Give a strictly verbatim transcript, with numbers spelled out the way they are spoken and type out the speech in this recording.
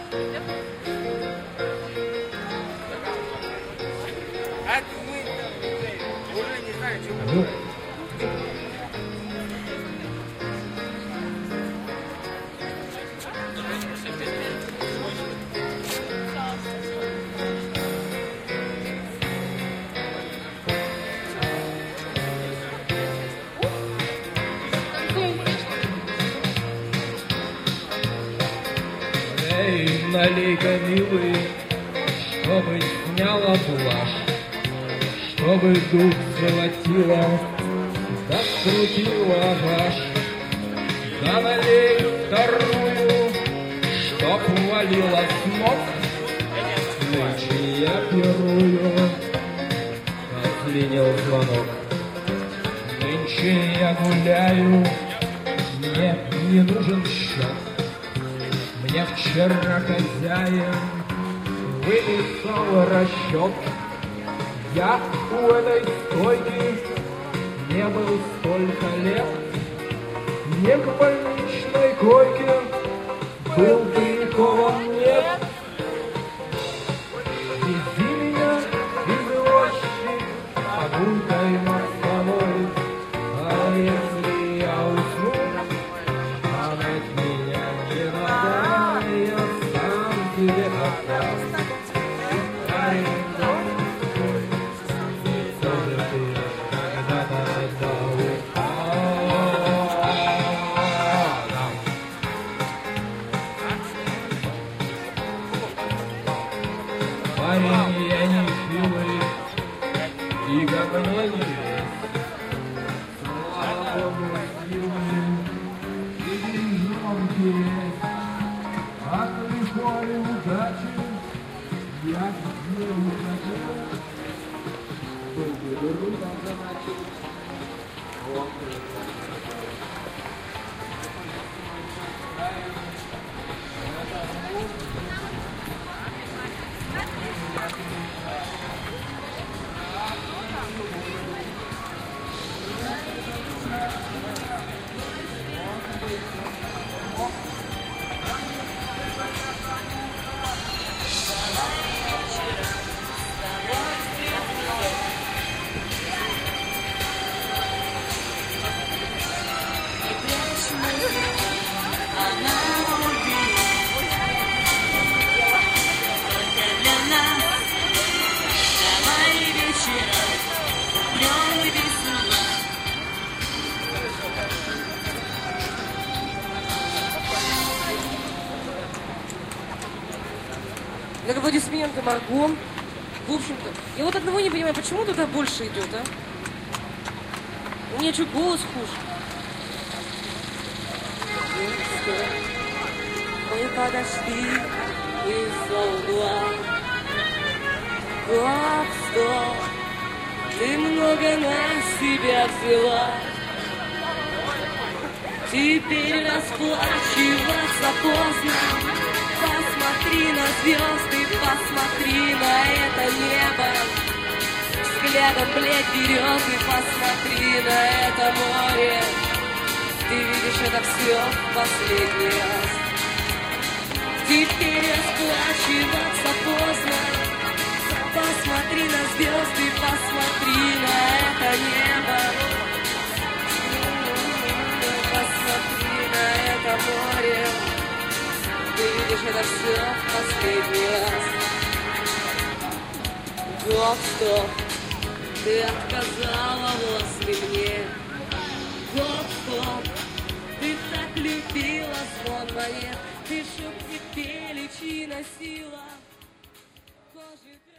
Эй, налей-ка, милый, чтобы сняла плащ, чтобы дух золотила, да скрутила ваш. Да налей вторую, чтоб валила с ног, нынче я пирую, отзвенел звонок. Нынче я гуляю, мне не нужен счет. Мне вчера хозяин выписал расчет. Я у этой стойки не был столько лет, не к больничной койке был прикован, нет. Вези меня из рощи прогулкой мостовой, а если я усну, память меня не надо, я сам тебе отдам. Парень, я не хилый и говно не весь, слава Богу, силы и грижонки есть. От лихой удачи я не уходил, только дуру там заначил. Так, аплодисменты Марго. В общем-то, я вот одного не понимаю, почему туда больше идет, а? У меня что, голос хуже? Мы подошли из-за угла. Гоп, стоп, ты много на себя взяла. Теперь расплачиваться поздно. Посмотри на звезды, посмотри на это небо. Взглядом, блядь, вперед и посмотри на это море. Ты видишь это все в последний раз. Теперь расплачиваться поздно. Посмотри на звезды, посмотри на это небо. Посмотри на это море. Ты видишь это все в последний раз. Гоп, стоп, ты отказала возле мне. Гоп, стоп, ты так любила звон монет. Ты чтоб не пели, чи носила кожи.